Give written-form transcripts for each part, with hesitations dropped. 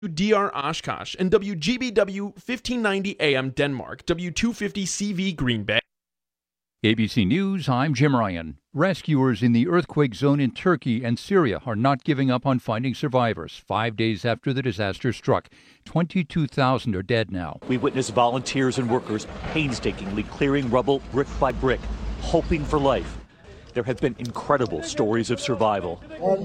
DR Oshkosh, and WGBW 1590 AM Denmark, W250 CV Green Bay. ABC News, I'm Jim Ryan. Rescuers in the earthquake zone in Turkey and Syria are not giving up on finding survivors. 5 days after the disaster struck, 22,000 are dead now. We witnessed volunteers and workers painstakingly clearing rubble brick by brick, hoping for life. There have been incredible stories of survival.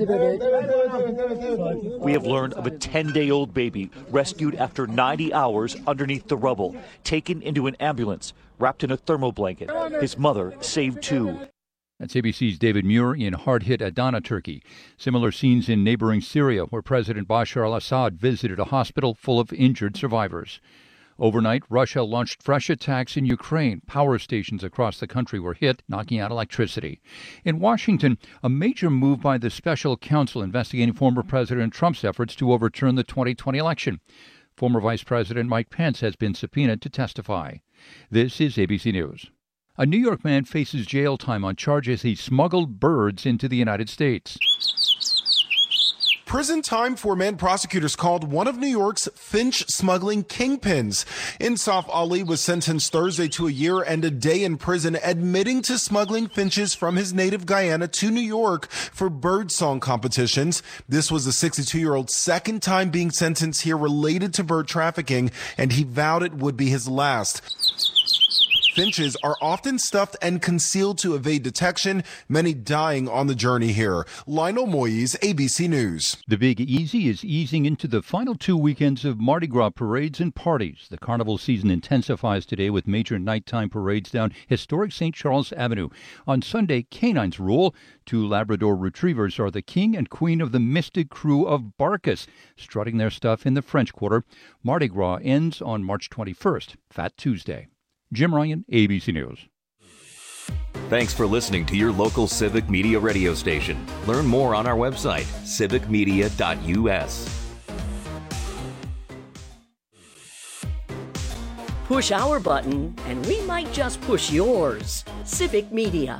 We have learned of a 10-day-old baby rescued after 90 hours underneath the rubble, taken into an ambulance, wrapped in a thermal blanket. His mother saved too. That's ABC's David Muir in hard-hit Adana, Turkey. Similar scenes in neighboring Syria, where President Bashar al-Assad visited a hospital full of injured survivors. Overnight, Russia launched fresh attacks in Ukraine. Power stations across the country were hit, knocking out electricity. In Washington, a major move by the special counsel investigating former President Trump's efforts to overturn the 2020 election. Former Vice President Mike Pence has been subpoenaed to testify. This is ABC News. A New York man faces jail time on charges he smuggled birds into the United States. Prison time for a man prosecutors called one of New York's finch smuggling kingpins. Insaf Ali was sentenced Thursday to a year and a day in prison, admitting to smuggling finches from his native Guyana to New York for birdsong competitions. This was the 62-year-old's second time being sentenced here related to bird trafficking, and he vowed it would be his last. Finches are often stuffed and concealed to evade detection, many dying on the journey here. Lionel Moyes, ABC News. The Big Easy is easing into the final 2 weekends of Mardi Gras parades and parties. The carnival season intensifies today with major nighttime parades down historic St. Charles Avenue. On Sunday, canines rule. 2 Labrador retrievers are the king and queen of the mystic crew of Barkus, strutting their stuff in the French Quarter. Mardi Gras ends on March 21st, Fat Tuesday. Jim Ryan, ABC News. Thanks for listening to your local Civic Media radio station. Learn more on our website, civicmedia.us. Push our button, and we might just push yours. Civic Media.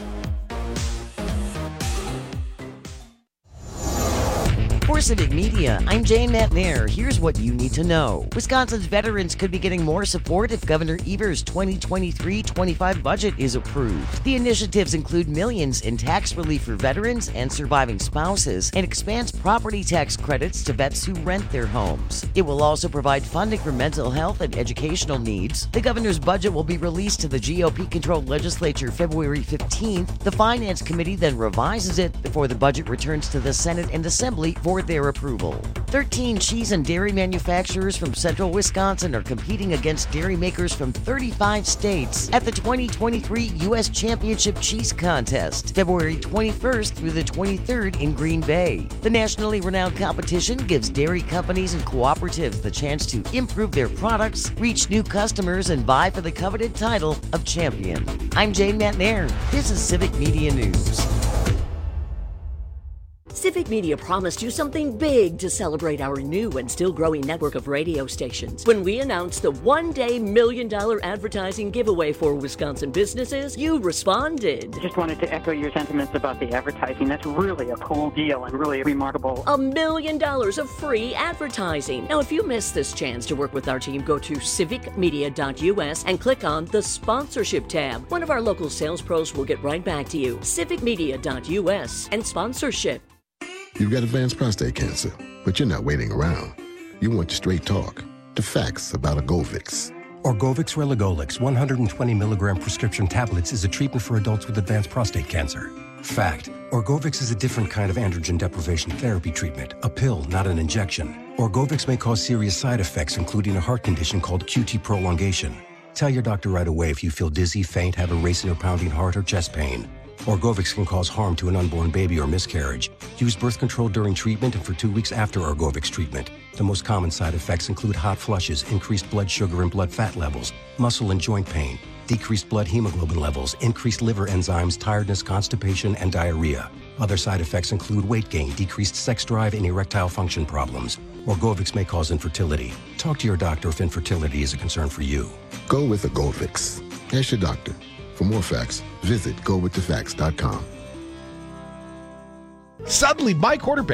For Civic Media, I'm Jane McNair. Here's what you need to know. Wisconsin's veterans could be getting more support if Governor Evers' 2023-25 budget is approved. The initiatives include millions in tax relief for veterans and surviving spouses and expands property tax credits to vets who rent their homes. It will also provide funding for mental health and educational needs. The governor's budget will be released to the GOP-controlled legislature February 15th. The Finance Committee then revises it before the budget returns to the Senate and Assembly for their approval. 13 cheese and dairy manufacturers from central Wisconsin are competing against dairy makers from 35 states at the 2023 U.S. Championship Cheese Contest, February 21st through the 23rd in Green Bay. The nationally renowned competition gives dairy companies and cooperatives the chance to improve their products, reach new customers, and vie for the coveted title of champion. I'm Jane McNair. This is Civic Media News. Civic Media promised you something big to celebrate our new and still growing network of radio stations. When we announced the one-day $1 million advertising giveaway for Wisconsin businesses, you responded. Just wanted to echo your sentiments about the advertising. That's really a cool deal and really remarkable. $1 million of free advertising. Now, if you missed this chance to work with our team, go to civicmedia.us and click on the sponsorship tab. One of our local sales pros will get right back to you. civicmedia.us and sponsorship. You've got advanced prostate cancer, but you're not waiting around. You want straight talk, the facts about Orgovyx. Orgovyx Relugolix 120 milligram prescription tablets is a treatment for adults with advanced prostate cancer. Fact: Orgovyx is a different kind of androgen deprivation therapy treatment, a pill, not an injection. Orgovyx may cause serious side effects, including a heart condition called QT prolongation. Tell your doctor right away if you feel dizzy, faint, have a racing or pounding heart, or chest pain. Orgovyx can cause harm to an unborn baby or miscarriage. Use birth control during treatment and for 2 weeks after Orgovyx treatment. The most common side effects include hot flushes, increased blood sugar and blood fat levels, muscle and joint pain, decreased blood hemoglobin levels, increased liver enzymes, tiredness, constipation, and diarrhea. Other side effects include weight gain, decreased sex drive, and erectile function problems. Orgovyx may cause infertility. Talk to your doctor if infertility is a concern for you. Go with Orgovyx. Ask your doctor. For more facts, visit gowiththefacts.com. Suddenly, my quarterback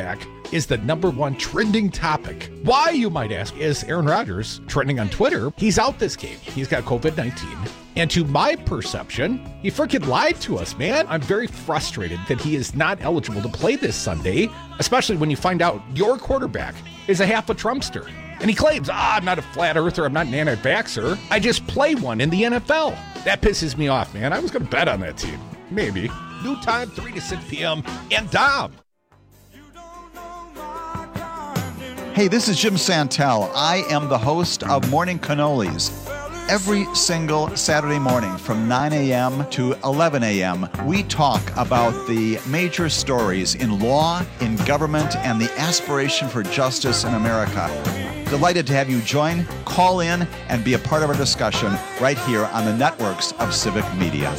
is the #1 trending topic. Why, you might ask, is Aaron Rodgers trending on Twitter? He's out this game. He's got COVID-19. And to my perception, he freaking lied to us, man. I'm very frustrated that he is not eligible to play this Sunday, especially when you find out your quarterback is a half a Trumpster. And he claims, I'm not a flat earther, I'm not an anti-vaxxer. I just play one in the NFL. That pisses me off, man. I was going to bet on that team. Maybe. New time, 3 to 6 p.m. And Dom. Hey, this is Jim Santel. I am the host of Morning Cannolis. Every single Saturday morning from 9 a.m. to 11 a.m., we talk about the major stories in law, in government, and the aspiration for justice in America. Delighted to have you join, call in, and be a part of our discussion right here on the networks of Civic Media.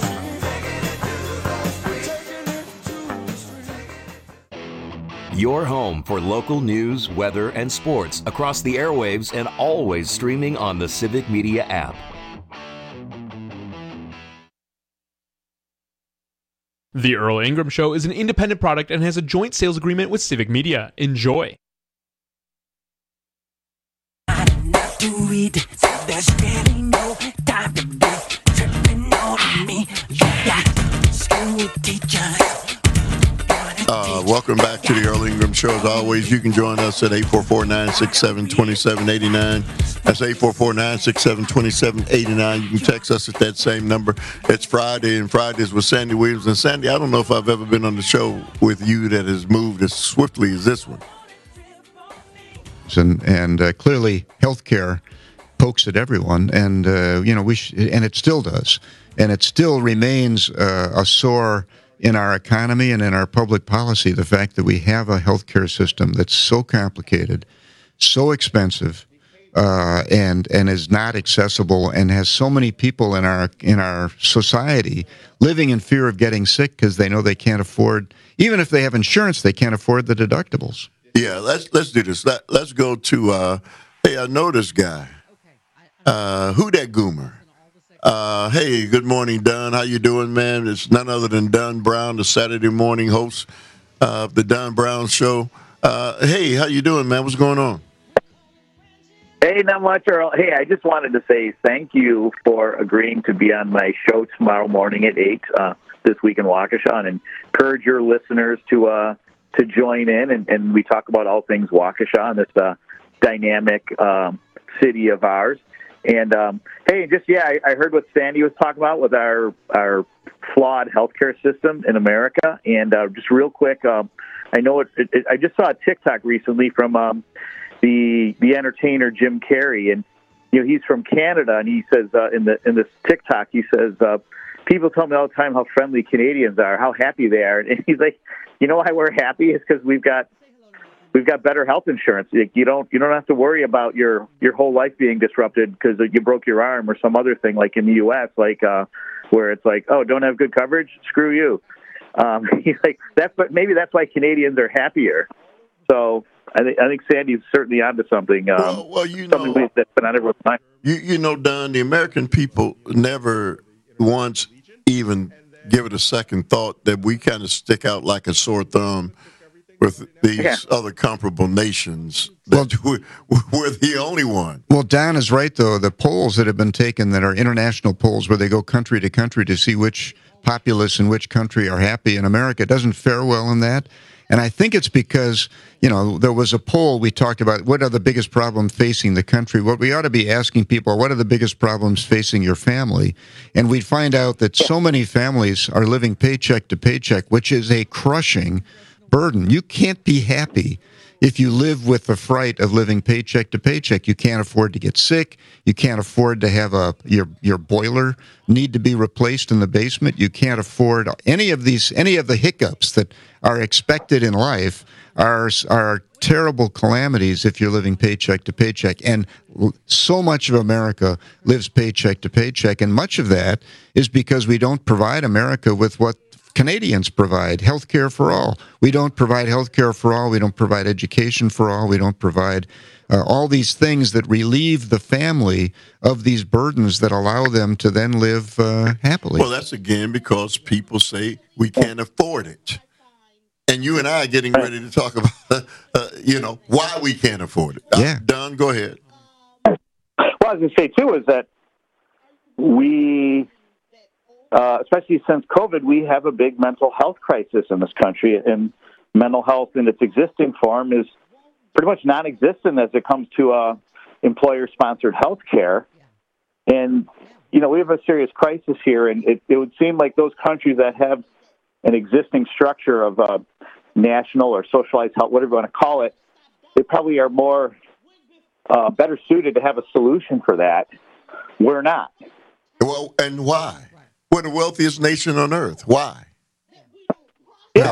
Your home for local news, weather, and sports across the airwaves and always streaming on the Civic Media app. The Earl Ingram Show is an independent product and has a joint sales agreement with Civic Media. Enjoy. There's really no time to be tripping on me. You got school teachers. Welcome back to the Earl Ingram Show. As always, you can join us at 844-967-2789. That's 844-967-2789. You can text us at that same number. It's Friday, and Fridays with Sandy Williams. And Sandy, I don't know if I've ever been on the show with you that has moved as swiftly as this one. And clearly, healthcare pokes at everyone, and and it still does, and it still remains a sore in our economy and in our public policy. The fact that we have a healthcare system that's so complicated, so expensive, and is not accessible, and has so many people in our society living in fear of getting sick because they know they can't afford, even if they have insurance, they can't afford the deductibles. Yeah, let's do this. Let's go to hey, I know this guy. Who that goomer? Hey, good morning, Don. How you doing, man? It's none other than Don Brown, the Saturday morning host of the Don Brown Show. Hey, how you doing, man? What's going on? Hey, not much, Earl. Hey, I just wanted to say thank you for agreeing to be on my show tomorrow morning at 8 this week in Waukesha, and encourage your listeners to join in, and we talk about all things Waukesha and this dynamic city of ours. And hey, I heard what Sandy was talking about with our flawed healthcare system in America. And just real quick, I know I just saw a TikTok recently from the entertainer Jim Carrey, and he's from Canada, and he says in this TikTok he says people tell me all the time how friendly Canadians are, how happy they are, and he's like, why we're happy is because we've got better health insurance. Like, you don't have to worry about your whole life being disrupted because you broke your arm or some other thing, like in the U.S., like where it's like, oh, don't have good coverage, screw you. He's like, maybe that's why Canadians are happier. So I think Sandy's certainly onto something. Something that's been on everyone's mind. Don, the American people never once even give it a second thought that we kind of stick out like a sore thumb with these other comparable nations. We're the only one. Well, Don is right, though. The polls that have been taken that are international polls where they go country to country to see which populace in which country are happy in America doesn't fare well in that. And I think it's because, there was a poll we talked about, what are the biggest problems facing the country? What we ought to be asking people, what are the biggest problems facing your family? And we'd find out that so many families are living paycheck to paycheck, which is a crushing burden. You can't be happy if you live with the fright of living paycheck to paycheck. You can't afford to get sick. You can't afford to have your boiler need to be replaced in the basement. You can't afford any of the hiccups that are expected in life are terrible calamities if you're living paycheck to paycheck. And so much of America lives paycheck to paycheck, and much of that is because we don't provide America with what Canadians provide, health care for all. We don't provide health care for all. We don't provide education for all. We don't provide all these things that relieve the family of these burdens that allow them to then live happily. Well, that's again because people say we can't afford it. And you and I are getting ready to talk about, why we can't afford it. Yeah. Don, go ahead. Well, I was going to say, too, is that we, especially since COVID, we have a big mental health crisis in this country. And mental health in its existing form is pretty much non-existent as it comes to employer-sponsored health care. And, we have a serious crisis here. And it would seem like those countries that have an existing structure of national or socialized health, whatever you want to call it, they probably are more better suited to have a solution for that. We're not. Well, and why? We're the wealthiest nation on earth. Why? Yeah.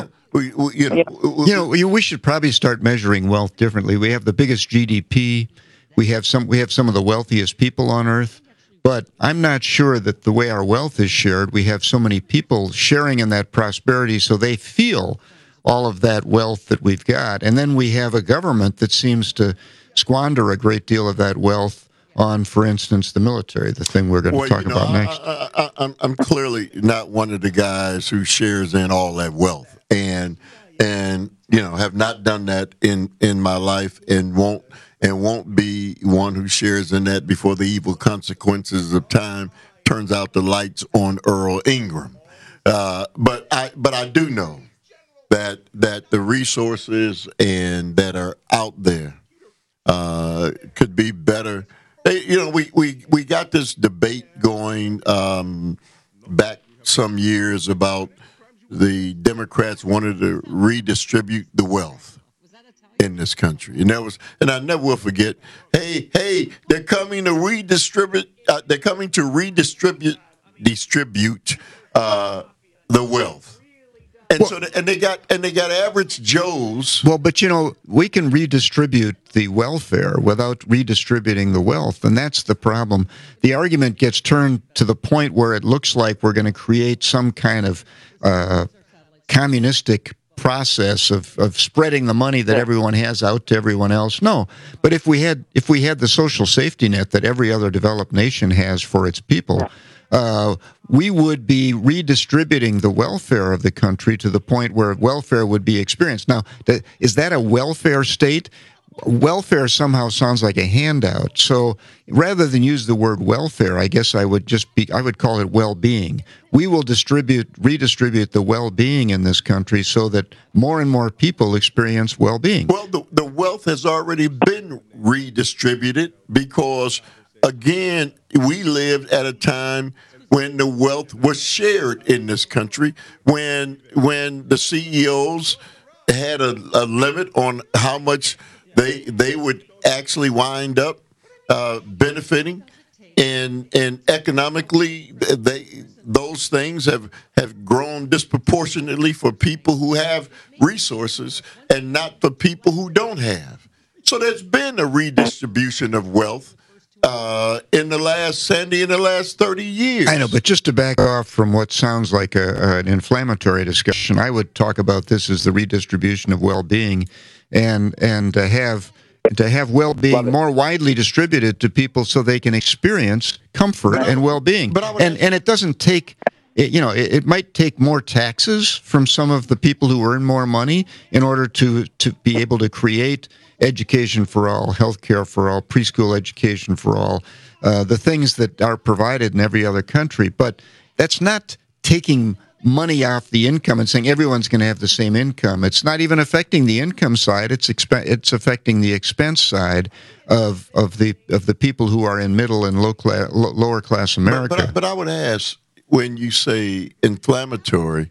We should probably start measuring wealth differently. We have the biggest GDP. We have some of the wealthiest people on earth. But I'm not sure that the way our wealth is shared, we have so many people sharing in that prosperity so they feel all of that wealth that we've got. And then we have a government that seems to squander a great deal of that wealth on, for instance, the military, the thing we're going to talk about next. I'm clearly not one of the guys who shares in all that wealth, and have not done that in my life, and won't be one who shares in that before the evil consequences of time turns out the lights on Earl Ingram. But I do know that the resources and that are out there could be better. We got this debate going back some years about the Democrats wanted to redistribute the wealth in this country, and I never will forget. Hey, they're coming to redistribute. They're coming to redistribute the wealth. And they got average Joes. Well, but we can redistribute the welfare without redistributing the wealth, and that's the problem. The argument gets turned to the point where it looks like we're going to create some kind of communistic process of spreading the money that everyone has out to everyone else. No, but if we had the social safety net that every other developed nation has for its people, we would be redistributing the welfare of the country to the point where welfare would be experienced. Now, is that a welfare state? Welfare somehow sounds like a handout. So rather than use the word welfare, I guess I would call it well-being. We will redistribute the well-being in this country so that more and more people experience well-being. Well, the wealth has already been redistributed because, again, we lived at a time when the wealth was shared in this country, when the CEOs had a limit on how much they would actually wind up benefiting, and economically those things have grown disproportionately for people who have resources and not for people who don't have. So there's been a redistribution of wealth in the last 30 years. I know, but just to back off from what sounds like an inflammatory discussion, I would talk about this as the redistribution of well-being, and to have well-being more widely distributed to people so they can experience comfort and well-being. And it doesn't take, it might take more taxes from some of the people who earn more money in order to be able to create education for all, health care for all, preschool education for all, the things that are provided in every other country. But that's not taking money off the income and saying everyone's going to have the same income. It's not even affecting the income side. It's affecting the expense side of the people who are in middle and lower class America. But I would ask, when you say inflammatory,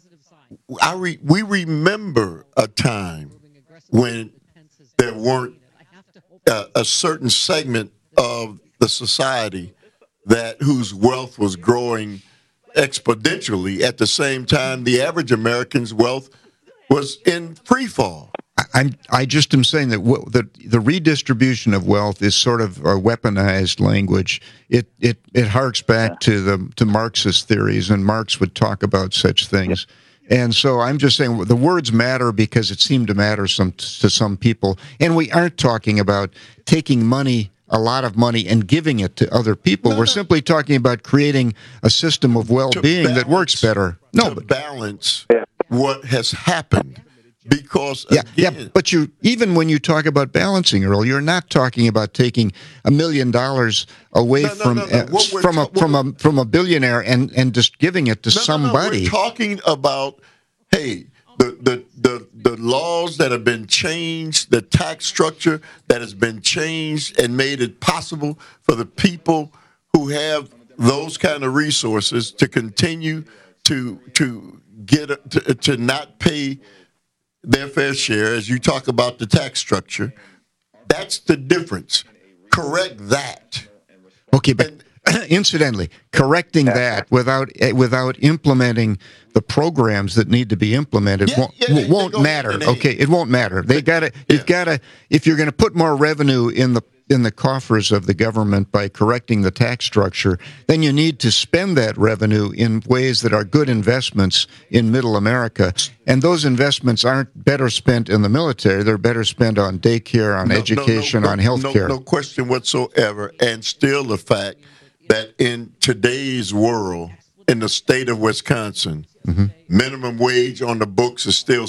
we remember a time when there weren't a certain segment of the society whose wealth was growing exponentially. At the same time, the average American's wealth was in free fall. I just am saying that the redistribution of wealth is sort of a weaponized language. It harks back to Marxist theories, and Marx would talk about such things. And so I'm just saying the words matter because it seemed to matter to some people. And we aren't talking about taking money, a lot of money, and giving it to other people. We're simply talking about creating a system of well-being that works better. To balance what has happened. because but even when you talk about balancing, Earl, you're not talking about taking $1 million away from a billionaire and just giving it to somebody. We're talking about, hey, the laws that have been changed, the tax structure that has been changed and made it possible for the people who have those kind of resources to continue to not pay their fair share. As you talk about the tax structure, that's the difference. Correct that. Okay, but incidentally, correcting that without implementing the programs that need to be implemented won't matter. Okay, it won't matter. You've got to, if you're going to put more revenue in the coffers of the government by correcting the tax structure, then you need to spend that revenue in ways that are good investments in middle America. And those investments aren't better spent in the military. They're better spent on daycare, on education, on health care. No question whatsoever. And still the fact that in today's world, in the state of Wisconsin, minimum wage on the books is still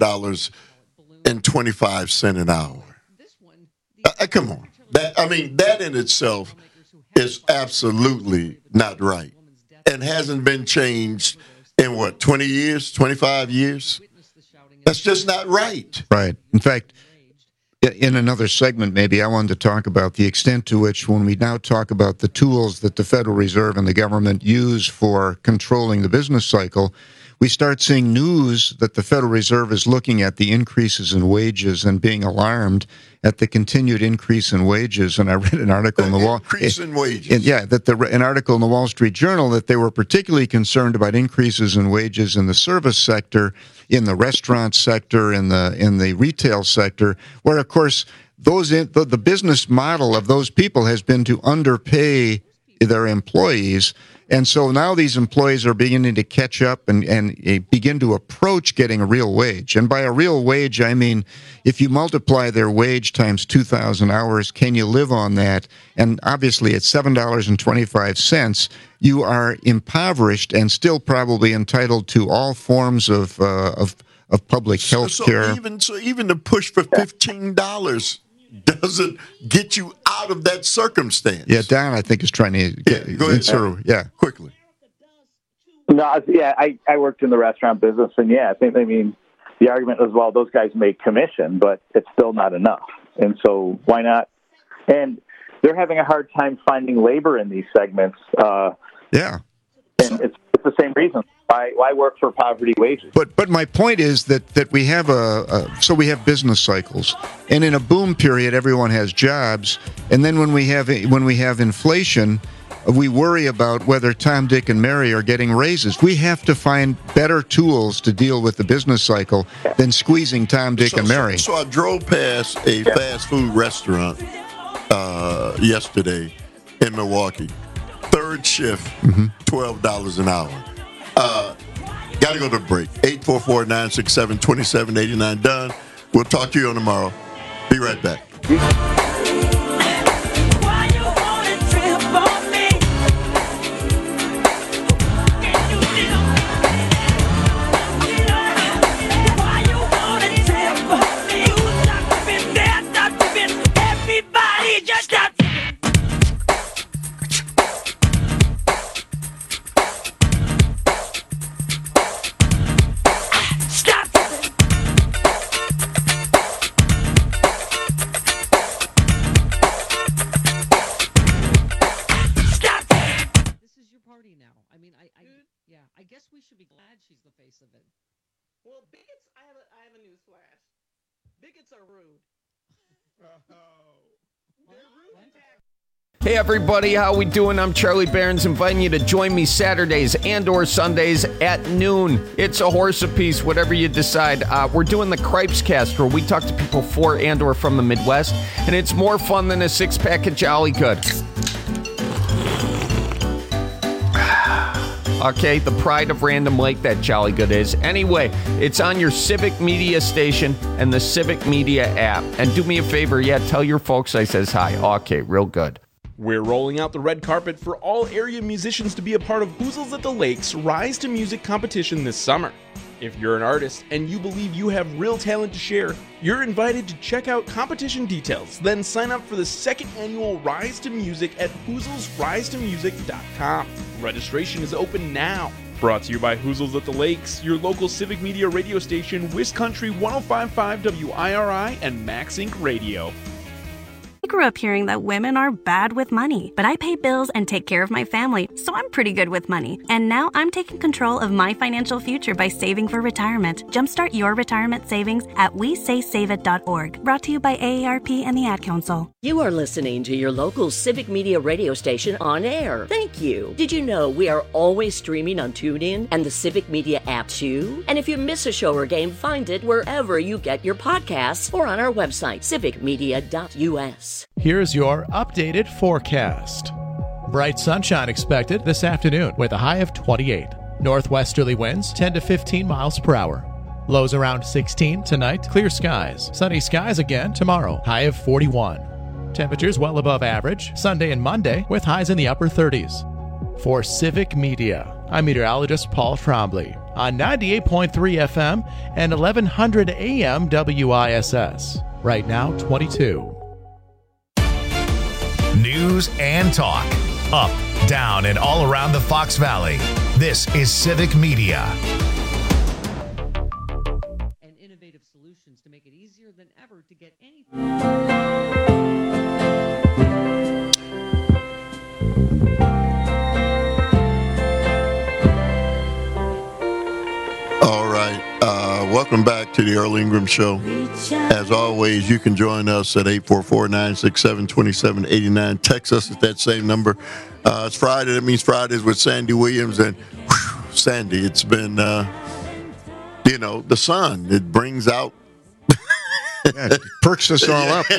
$7.25 an hour. Come on. That in itself is absolutely not right and hasn't been changed in 20 years, 25 years? That's just not right. Right. In fact, in another segment, maybe I wanted to talk about the extent to which, when we now talk about the tools that the Federal Reserve and the government use for controlling the business cycle, we start seeing news that the Federal Reserve is looking at the increases in wages and being alarmed at the continued increase in wages. And I read an article in the an article in the Wall Street Journal that they were particularly concerned about increases in wages in the service sector, in the restaurant sector, in the retail sector, where of course the business model of those people has been to underpay their employees. And so now these employees are beginning to catch up and begin to approach getting a real wage. And by a real wage, I mean, if you multiply their wage times 2,000 hours, can you live on that? And obviously at $7.25, you are impoverished and still probably entitled to all forms of public health care. So even the push for $15 doesn't get you out of that circumstance. Yeah, Don, I think, is trying to get go ahead, quickly. No, I worked in the restaurant business, and I think the argument is, well, those guys make commission, but it's still not enough, and so why not? And they're having a hard time finding labor in these segments. And it's the same reason. Why work for poverty wages? But my point is that we have so we have business cycles, and in a boom period, everyone has jobs, and then when we have inflation, we worry about whether Tom, Dick, and Mary are getting raises. We have to find better tools to deal with the business cycle than squeezing Tom, Dick, and Mary. So I drove past a fast food restaurant yesterday in Milwaukee. Third shift, $12 an hour. Got to go to the break. 844-967-2789. Done. We'll talk to you on tomorrow. Be right back. I guess we should be glad she's the face of it. Well, bigots, I have a news flash. Bigots are rude. Hey everybody, how we doing? I'm Charlie Barons, inviting you to join me Saturdays and or Sundays at noon. It's a horse apiece, whatever you decide. We're doing the Cripes Cast, where we talk to people for and or from the Midwest, and it's more fun than a six-pack of Jolly Good. Okay, the pride of Random Lake, that Jolly Good is. Anyway, it's on your Civic Media station and the Civic Media app. And do me a favor, tell your folks I says hi. Okay, real good. We're rolling out the red carpet for all area musicians to be a part of Hoozles at the Lake's Rise to Music competition this summer. If you're an artist and you believe you have real talent to share, you're invited to check out competition details. Then sign up for the second annual Rise to Music at HoozlesRiseToMusic.com. Registration is open now. Brought to you by Hoozles at the Lakes, your local civic media radio station, Wiz Country 105.5 WIRI and Max Inc. Radio. I grew up hearing that women are bad with money, but I pay bills and take care of my family, so I'm pretty good with money. And now I'm taking control of my financial future by saving for retirement. Jumpstart your retirement savings at WeSaySaveIt.org. Brought to you by AARP and the Ad Council. You are listening to your local civic media radio station on air. Thank you. Did you know we are always streaming on TuneIn and the Civic Media app too? And if you miss a show or game, find it wherever you get your podcasts or on our website, civicmedia.us. Here's your updated forecast. Bright sunshine expected this afternoon with a high of 28. Northwesterly winds 10 to 15 miles per hour. Lows around 16 tonight. Clear skies. Sunny skies again tomorrow. High of 41. Temperatures well above average Sunday and Monday with highs in the upper 30s. For Civic Media, I'm meteorologist Paul Trombley on 98.3 FM and 1100 AM WISS. Right now, 22. News and talk. Up, down, and all around the Fox Valley. This is Civic Media. And innovative solutions to make it easier than ever to get anything. All right. Welcome back to the Earl Ingram Show. As always, you can join us at 844-967-2789. Text us at that same number. It's Friday. That means Fridays with Sandy Williams. And Sandy, it's been, the sun. It brings out. It perks us all up.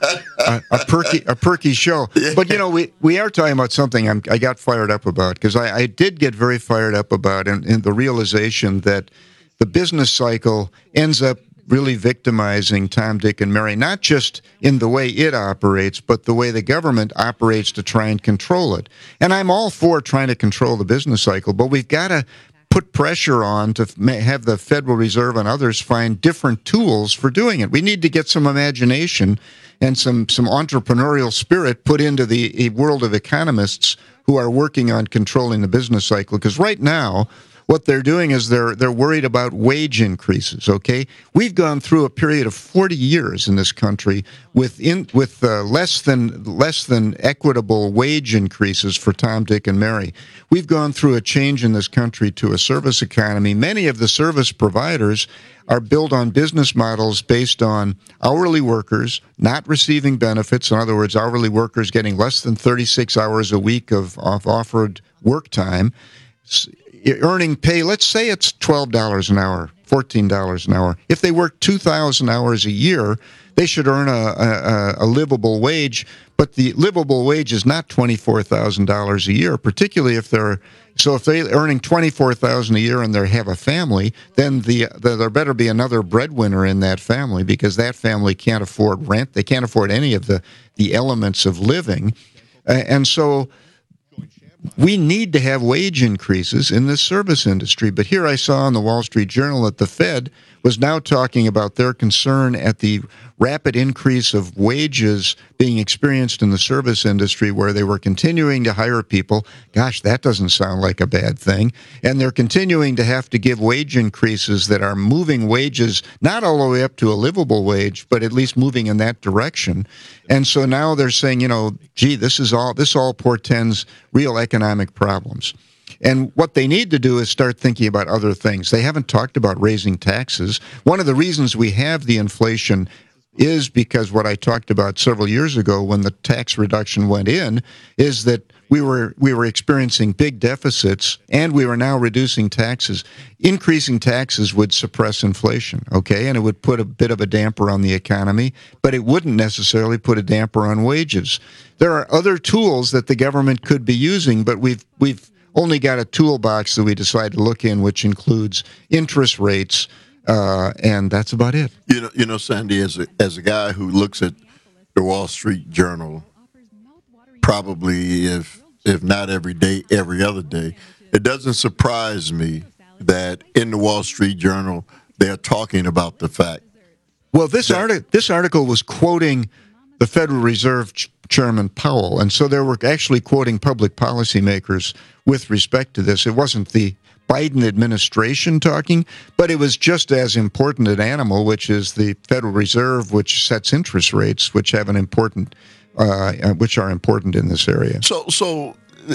A perky show. But, we are talking about something I got fired up about, because I did get very fired up about in the realization that the business cycle ends up really victimizing Tom, Dick, and Mary, not just in the way it operates, but the way the government operates to try and control it. And I'm all for trying to control the business cycle, but we've got to put pressure on to have the Federal Reserve and others find different tools for doing it. We need to get some imagination and some entrepreneurial spirit put into the world of economists who are working on controlling the business cycle, because right now, what they're doing is they're worried about wage increases, okay? We've gone through a period of 40 years in this country with less than equitable wage increases for Tom, Dick, and Mary. We've gone through a change in this country to a service economy. Many of the service providers are built on business models based on hourly workers not receiving benefits. In other words, hourly workers getting less than 36 hours a week of offered work time, earning pay, let's say it's $12 an hour, $14 an hour. If they work 2,000 hours a year, they should earn a livable wage, but the livable wage is not $24,000 a year, particularly if they're earning $24,000 a year and they have a family, then there better be another breadwinner in that family, because that family can't afford rent. They can't afford any of the elements of living. And so we need to have wage increases in this service industry. But here I saw in the Wall Street Journal that the Fed was now talking about their concern at the rapid increase of wages being experienced in the service industry, where they were continuing to hire people. Gosh, that doesn't sound like a bad thing. And they're continuing to have to give wage increases that are moving wages not all the way up to a livable wage, but at least moving in that direction. And so now they're saying, this all portends real economic problems. And what they need to do is start thinking about other things. They haven't talked about raising taxes. One of the reasons we have the inflation is because what I talked about several years ago when the tax reduction went in is that we were experiencing big deficits, and we were now reducing taxes. Increasing taxes would suppress inflation, okay? And it would put a bit of a damper on the economy, but it wouldn't necessarily put a damper on wages. There are other tools that the government could be using, but we've only got a toolbox that we decide to look in, which includes interest rates, and that's about it. Sandy, as a guy who looks at the Wall Street Journal, probably if not every day, every other day, it doesn't surprise me that in the Wall Street Journal they're talking about the fact. Well, this article was quoting the Federal Reserve Chairman Powell, and so they were actually quoting public policymakers with respect to this. It wasn't the Biden administration talking, but it was just as important an animal, which is the Federal Reserve, which sets interest rates, which have an important, which are important in this area. So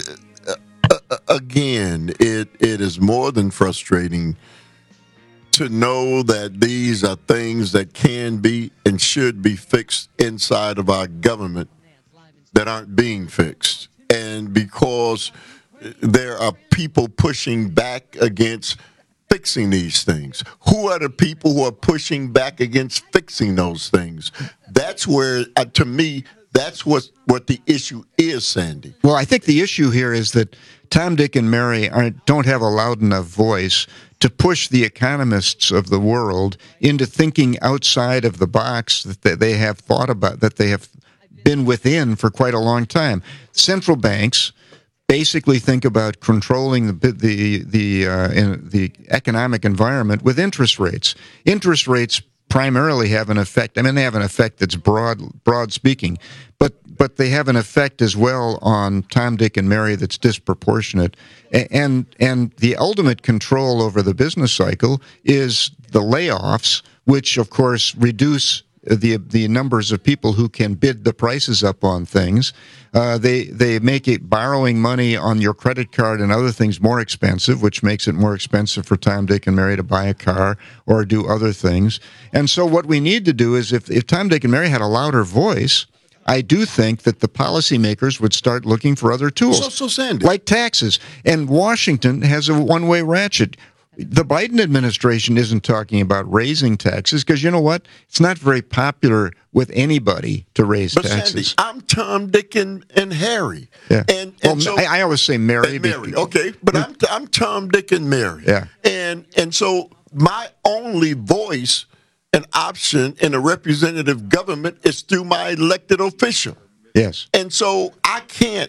again, it is more than frustrating to know that these are things that can be and should be fixed inside of our government that aren't being fixed. And because there are people pushing back against fixing these things. Who are the people who are pushing back against fixing those things? That's where, to me, that's what the issue is, Sandy. Well, I think the issue here is that Tom, Dick, and Mary don't have a loud enough voice to push the economists of the world into thinking outside of the box that they have thought about, that they have been within for quite a long time. Central banks basically think about controlling the economic environment with interest rates. Interest rates primarily have an effect. I mean, they have an effect that's broad speaking, but they have an effect as well on Tom, Dick, and Mary that's disproportionate. And the ultimate control over the business cycle is the layoffs, which of course reduce the numbers of people who can bid the prices up on things. They make it borrowing money on your credit card and other things more expensive, which makes it more expensive for Tom, Dick, and Mary to buy a car or do other things. And so what we need to do is if Tom, Dick, and Mary had a louder voice, I do think that the policymakers would start looking for other tools, so Sandy, like taxes. And Washington has a one-way ratchet. The Biden administration isn't talking about raising taxes because, you know what? It's not very popular with anybody to raise taxes. Sandy, I'm Tom, Dick, and Harry. Yeah. And so, I always say Mary. Mary, okay. But I'm Tom, Dick, and Mary. Yeah. And so my only voice and option in a representative government is through my elected official. Yes. And so I can't,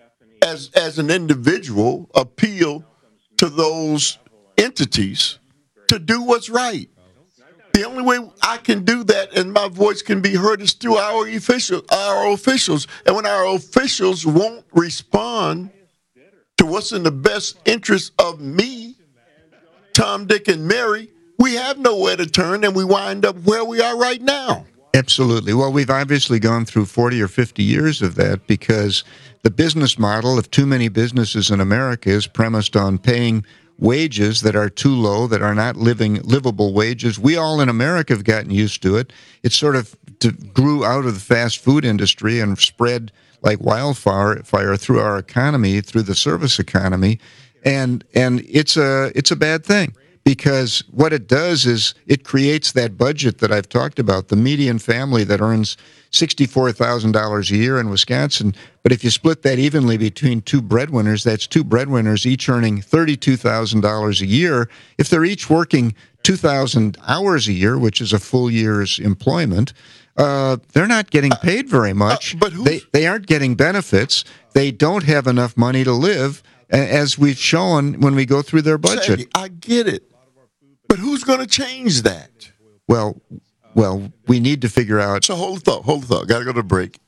as an individual, appeal to those entities to do what's right. The only way I can do that and my voice can be heard is through our officials. And when our officials won't respond to what's in the best interest of me, Tom, Dick, and Mary, we have nowhere to turn and we wind up where we are right now. Absolutely. Well, we've obviously gone through 40 or 50 years of that because the business model of too many businesses in America is premised on paying wages that are too low, that are not livable wages. We all in America have gotten used to it. It sort of grew out of the fast food industry and spread like wildfire through our economy, through the service economy, and it's a bad thing. Because what it does is it creates that budget that I've talked about, the median family that earns $64,000 a year in Wisconsin. But if you split that evenly between two breadwinners, that's two breadwinners each earning $32,000 a year. If they're each working 2,000 hours a year, which is a full year's employment, they're not getting paid very much. But they aren't getting benefits. They don't have enough money to live, as we've shown when we go through their budget. Sandy, I get it. But who's going to change that? Well, we need to figure out. So hold the thought. Got to go to break.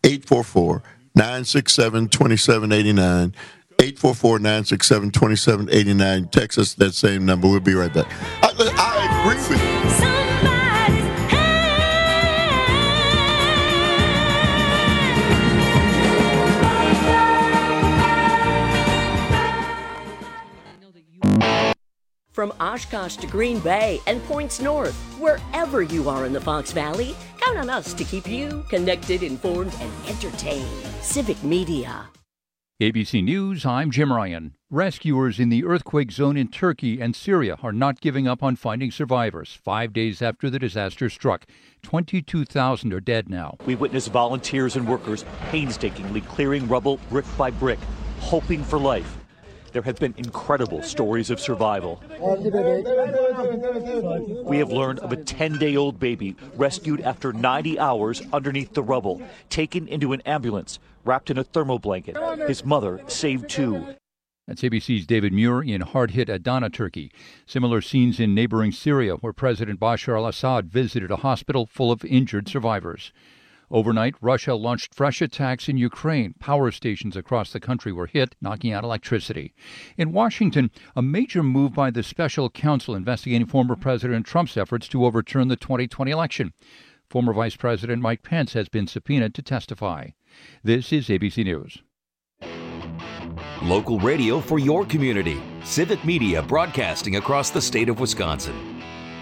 844-967-2789. 844-967-2789. Text us that same number. We'll be right back. I agree with you. From Oshkosh to Green Bay and points north, wherever you are in the Fox Valley, count on us to keep you connected, informed, and entertained. Civic Media. ABC News, I'm Jim Ryan. Rescuers in the earthquake zone in Turkey and Syria are not giving up on finding survivors 5 days after the disaster struck. 22,000 are dead now. We witnessed volunteers and workers painstakingly clearing rubble brick by brick, hoping for life. There have been incredible stories of survival. We have learned of a 10-day-old baby rescued after 90 hours underneath the rubble, taken into an ambulance, wrapped in a thermal blanket. His mother saved too. That's ABC's David Muir in hard-hit Adana, Turkey. Similar scenes in neighboring Syria, where President Bashar al-Assad visited a hospital full of injured survivors. Overnight, Russia launched fresh attacks in Ukraine. Power stations across the country were hit, knocking out electricity. In Washington, a major move by the special counsel investigating former President Trump's efforts to overturn the 2020 election. Former Vice President Mike Pence has been subpoenaed to testify. This is ABC News. Local radio for your community. Civic Media broadcasting across the state of Wisconsin.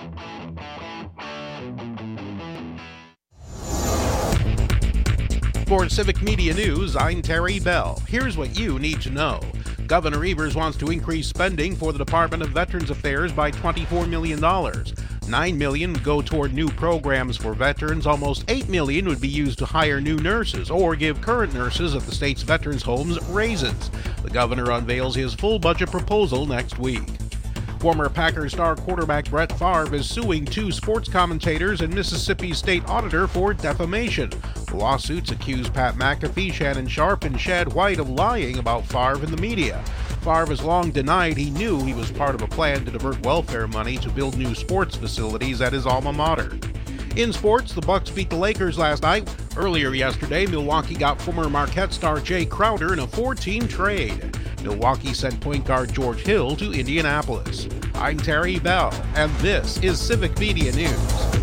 For Civic Media News, I'm Terry Bell. Here's what you need to know. Governor Evers wants to increase spending for the Department of Veterans Affairs by $24 million. $9 million would go toward new programs for veterans. Almost $8 million would be used to hire new nurses or give current nurses at the state's veterans' homes raises. The governor unveils his full budget proposal next week. Former Packers star quarterback Brett Favre is suing two sports commentators and Mississippi's state auditor for defamation. The lawsuits accuse Pat McAfee, Shannon Sharp, and Shad White of lying about Favre in the media. Favre has long denied he knew he was part of a plan to divert welfare money to build new sports facilities at his alma mater. In sports, the Bucks beat the Lakers last night. Earlier yesterday, Milwaukee got former Marquette star Jay Crowder in a 4-team trade. Milwaukee sent point guard George Hill to Indianapolis. I'm Terry Bell, and this is Civic Media News.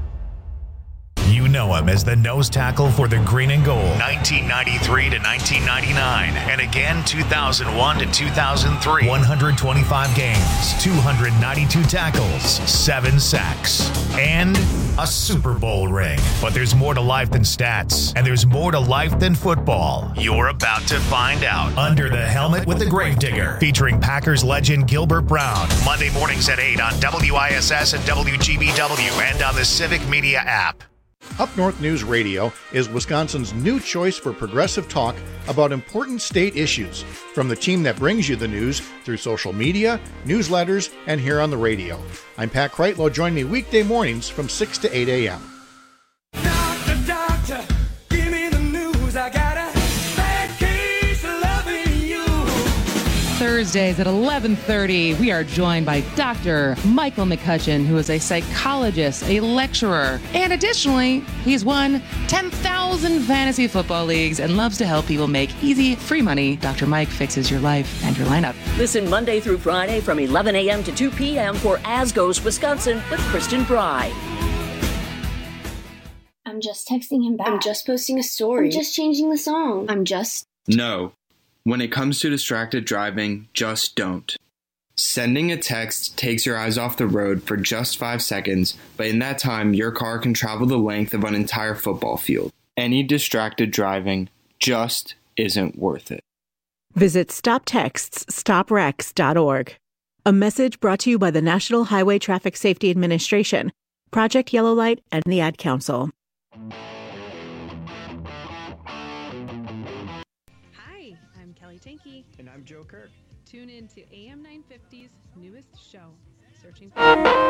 You know him as the nose tackle for the Green and Gold, 1993 to 1999, and again 2001 to 2003. 125 games, 292 tackles, 7 sacks, and a Super Bowl ring. But there's more to life than stats, and there's more to life than football. You're about to find out. Under the Helmet with the Gravedigger, featuring Packers legend Gilbert Brown. Monday mornings at 8 on WISS and WGBW and on the Civic Media app. Up North News Radio is Wisconsin's new choice for progressive talk about important state issues, from the team that brings you the news through social media, newsletters, and here on the radio. I'm Pat Kreitlow. Join me weekday mornings from 6 to 8 a.m. Doctor, give me the news. I got a bad case of loving you. Thursdays at 11:30, we are joined by Dr. Michael McCutcheon, who is a psychologist, a lecturer, and additionally, he's won 10,000 fantasy football leagues and loves to help people make easy, free money. Dr. Mike fixes your life and your lineup. Listen Monday through Friday from 11 a.m. to 2 p.m. for As Goes Wisconsin with Kristen Fry. I'm just texting him back. I'm just posting a story. I'm just changing the song. I'm just... No. When it comes to distracted driving, just don't. Sending a text takes your eyes off the road for just 5 seconds, but in that time, your car can travel the length of an entire football field. Any distracted driving just isn't worth it. Visit StopTextsStopWrecks.org. A message brought to you by the National Highway Traffic Safety Administration, Project Yellow Light, and the Ad Council. And I'm Joe Kirk. Tune in to AM 950's newest show, Searching for...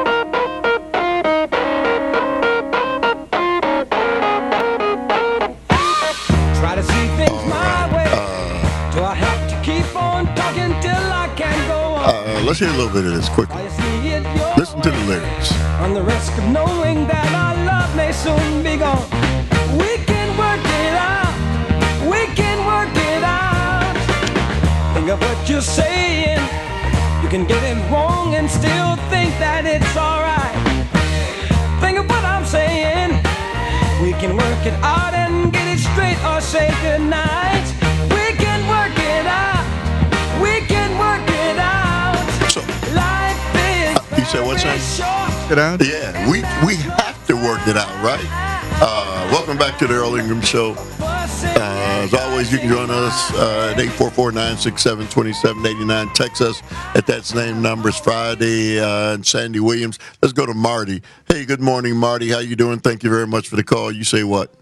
Try to see things my way. Do I have to keep on talking till I can go on? Let's hear a little bit of this quickly. Listen to the lyrics. On the risk of knowing that our love may soon be gone. We can work it out. We can work it out. Think of what you're saying. You can get it wrong and still think that it's alright. Think of what I'm saying. We can work it out and get it straight or say goodnight. We can work it out. We can work it out. So, life is you said what's that? It out? Yeah, we have to work it out, right? Welcome back to the Earl Ingram Show. As always, you can join us at 844-967-2789. Text us at that same number. It's Friday and Sandy Williams. Let's go to Marty. Hey, good morning, Marty. How you doing? Thank you very much for the call. You say what?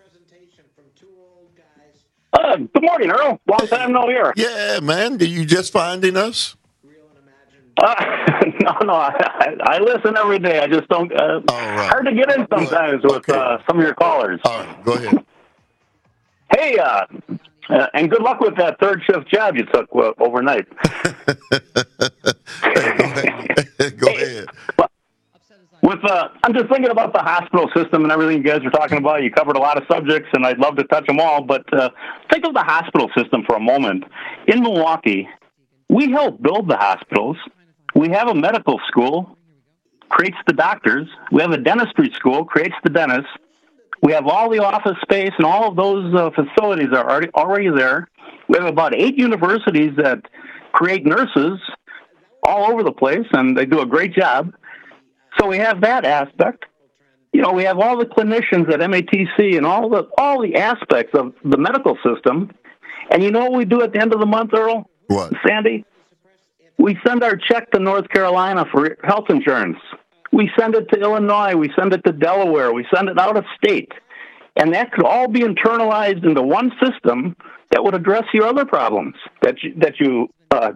Good morning, Earl. Long time no hear. Yeah, man. Are you just finding us? No, I listen every day. I just don't. Right. Hard to get in sometimes with some of your callers. All right, go ahead. Hey, And good luck with that third shift job you took overnight. Go ahead. I'm just thinking about the hospital system and everything you guys are talking about. You covered a lot of subjects, and I'd love to touch them all. But think of the hospital system for a moment. In Milwaukee, we help build the hospitals. We have a medical school, creates the doctors. We have a dentistry school, creates the dentists. We have all the office space, and all of those facilities are already there. We have about 8 universities that create nurses all over the place, and they do a great job. So we have that aspect. You know, we have all the clinicians at MATC and all the aspects of the medical system. And you know what we do at the end of the month, Earl? What? Sandy? We send our check to North Carolina for health insurance. We send it to Illinois. We send it to Delaware. We send it out of state. And that could all be internalized into one system that would address your other problems that you're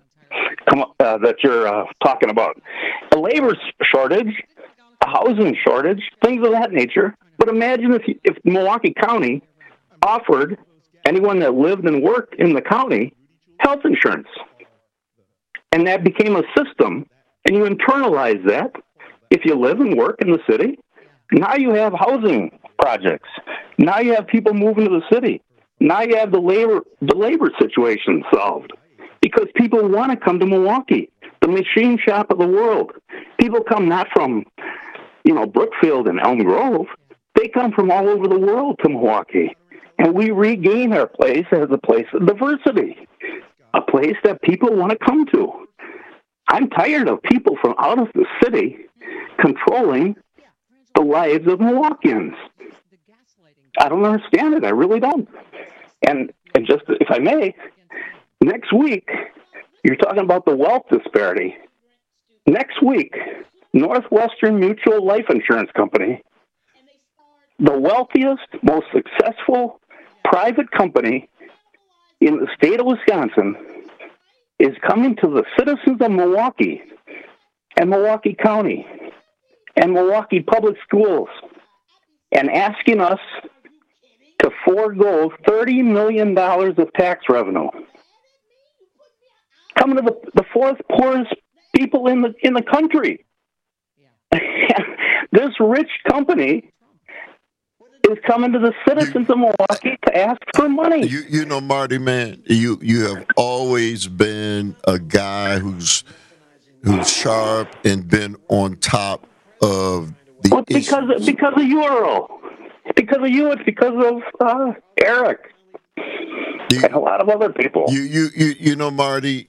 talking about. A labor shortage, a housing shortage, things of that nature. But imagine if Milwaukee County offered anyone that lived and worked in the county health insurance. And that became a system, and you internalize that. If you live and work in the city, now you have housing projects. Now you have people moving to the city. Now you have the labor situation solved because people want to come to Milwaukee, the machine shop of the world. People come not from, Brookfield and Elm Grove. They come from all over the world to Milwaukee. And we regain our place as a place of diversity, a place that people want to come to. I'm tired of people from out of the city controlling the lives of Milwaukeeans. I don't understand it. I really don't. And just, if I may, next week, you're talking about the wealth disparity. Next week, Northwestern Mutual Life Insurance Company, the wealthiest, most successful private company in the state of Wisconsin, is coming to the citizens of Milwaukee and Milwaukee County and Milwaukee Public Schools and asking us to forego $30 million of tax revenue. Coming to the fourth poorest people in the country. This rich company is coming to the citizens of Milwaukee to ask for money. You know, Marty, man, you have always been a guy who's sharp and been on top of the issues. Because of you, Earl. Because of you, it's because of Eric and a lot of other people. You know, Marty,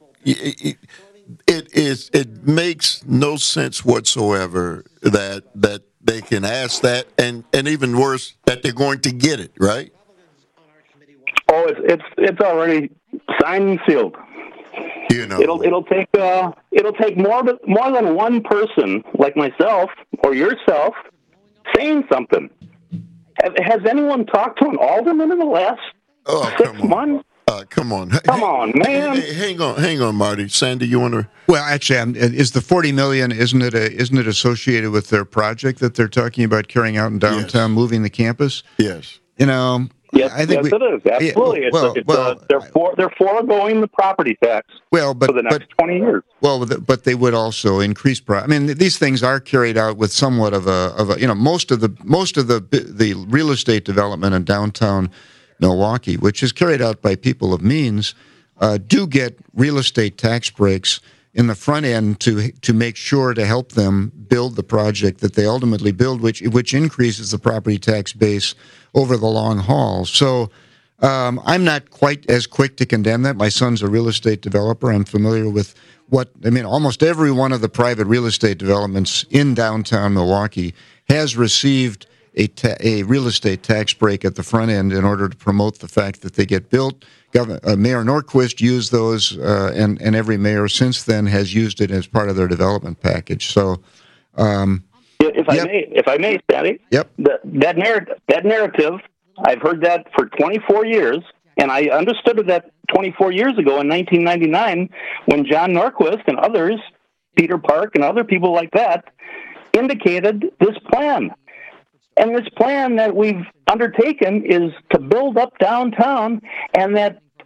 it makes no sense whatsoever that they can ask that, and even worse, that they're going to get it, right? Oh, it's already signed and sealed. You know, it'll take more than one person like myself or yourself saying something. Has anyone talked to an alderman in the last 6 months? Come on. Come on, man. Hey, hang on, Marty. Sandy, you want to? Well, actually, is the $40 million, isn't it associated with their project that they're talking about carrying out in downtown, moving the campus? Yes. Yes, it is. Absolutely. They're foregoing the property tax for the next 20 years. Well, but they would also increase. I mean, these things are carried out with somewhat of a most of the real estate development in downtown Milwaukee, which is carried out by people of means, do get real estate tax breaks in the front end to make sure to help them build the project that they ultimately build, which increases the property tax base over the long haul. So I'm not quite as quick to condemn that. My son's a real estate developer. I'm familiar with almost every one of the private real estate developments in downtown Milwaukee has received a real estate tax break at the front end in order to promote the fact that they get built. Mayor Norquist used those, and every mayor since then has used it as part of their development package. So, if I may, Sandy. Yep. That narrative, I've heard that for 24 years, and I understood that 24 years ago in 1999 when John Norquist and others, Peter Park and other people like that, indicated this plan. And this plan that we've undertaken is to build up downtown, and that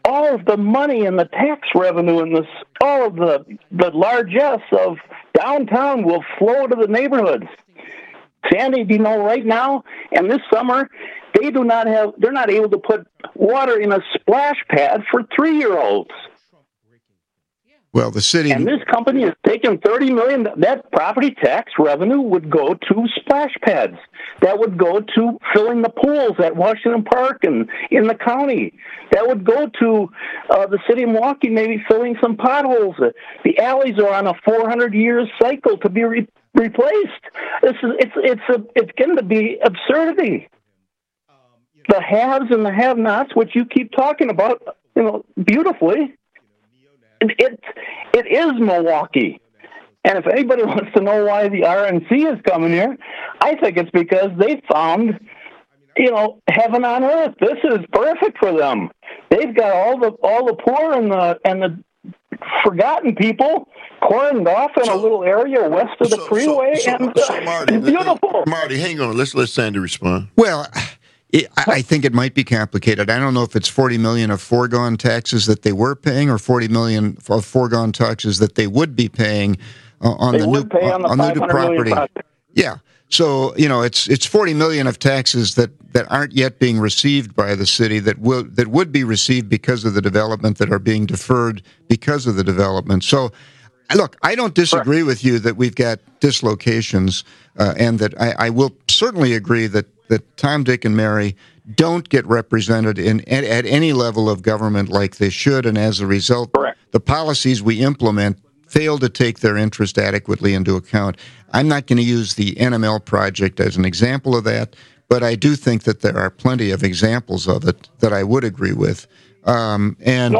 all of the money and the tax revenue and all of the largesse of downtown will flow to the neighborhoods. Sandy, do you know right now, and this summer, they're not able to put water in a splash pad for 3-year-olds. Well, the city... And this company is taking $30 million. That property tax revenue would go to splash pads. That would go to filling the pools at Washington Park and in the county. That would go to the city of Milwaukee, maybe filling some potholes. The alleys are on a 400-year cycle to be replaced. It's going to be absurdity. The haves and the have-nots, which you keep talking about, beautifully. It is Milwaukee. And if anybody wants to know why the RNC is coming here, I think it's because they found, heaven on earth. This is perfect for them. They've got all the poor and the forgotten people cordoned off in a little area west of the freeway, Marty, it's beautiful. Marty, hang on. Let's let Sandy respond. Well, I think it might be complicated. I don't know if it's $40 million of foregone taxes that they were paying, or $40 million of foregone taxes that they would be paying on the new property. Yeah. So it's $40 million of taxes that aren't yet being received by the city that would be received because of the development, that are being deferred because of the development. So, look, I don't disagree with you that we've got dislocations, and that I will certainly agree that Tom, Dick, and Mary don't get represented at any level of government like they should, and as a result, the policies we implement fail to take their interest adequately into account. I'm not going to use the NML project as an example of that, but I do think that there are plenty of examples of it that I would agree with. Hold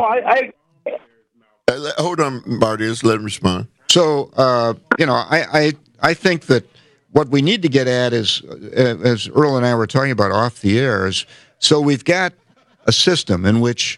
on, Marty. Let's let him respond. So, I think that what we need to get at is, as Earl and I were talking about off the air, is so we've got a system in which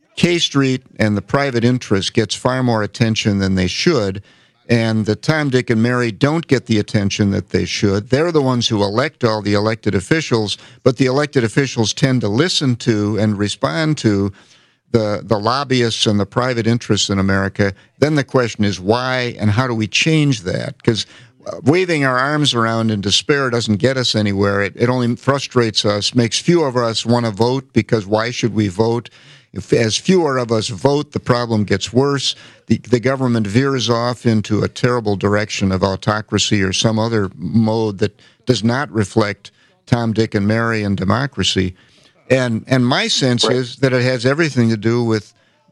K Street and the private interest gets far more attention than they should, and the Tom, Dick, and Mary don't get the attention that they should. They're the ones who elect all the elected officials, but the elected officials tend to listen to and respond to the lobbyists and the private interests in America. Then the question is why, and how do we change that? Because waving our arms around in despair doesn't get us anywhere. It only frustrates us, makes fewer of us want to vote, because why should we vote? If as fewer of us vote, the problem gets worse. The government veers off into a terrible direction of autocracy or some other mode that does not reflect Tom, Dick, and Mary and democracy. And my sense is that it has everything to do with